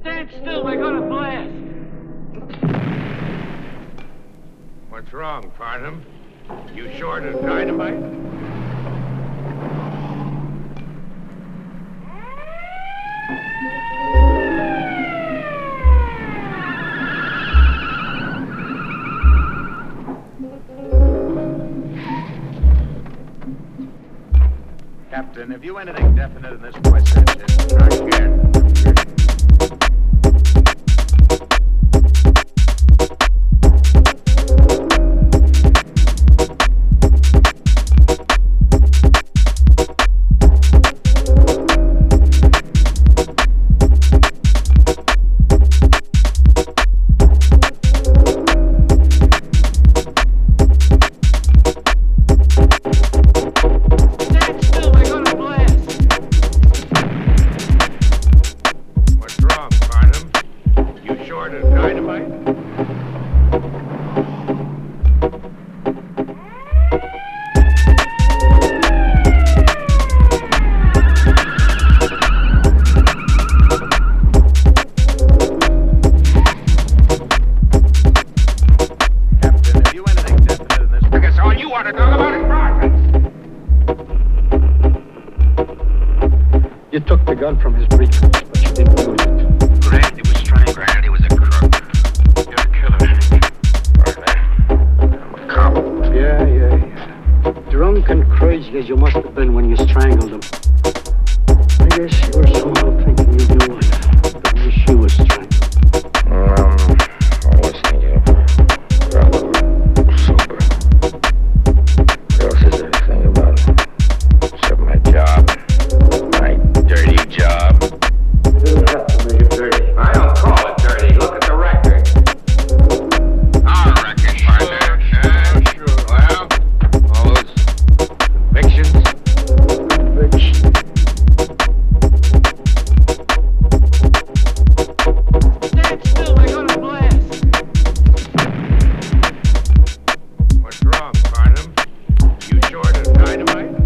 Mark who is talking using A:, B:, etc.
A: Stand still, they're gonna blast.
B: What's wrong, Farnham? You short of dynamite?
C: Captain, have you anything definite in this question?
B: Not yet. What's wrong, Farnham? You short of dynamite?
C: Captain, have you anything definite in this
B: I guess all you want to talk about is profits.
D: You took the gun from his briefcase, but you didn't use it.
B: Grandy was trying. Grandy was a crook. You're a killer. Right there. I'm a cop.
D: Yeah. Drunk and crazy as you must have been when you strangled him. I guess you were somehow thinking you knew it. But wish you was strangled.
B: I'm listening to you. Rather sober. What else is there to think about? Except my job. My dirty job.
D: You didn't have to make it dirty.
B: I don't call it dirty. Look at the record. Our record, partner. Sure. Well, all those convictions.
A: Stand still, they're gonna blast.
B: What's wrong, Farnham? You short of dynamite?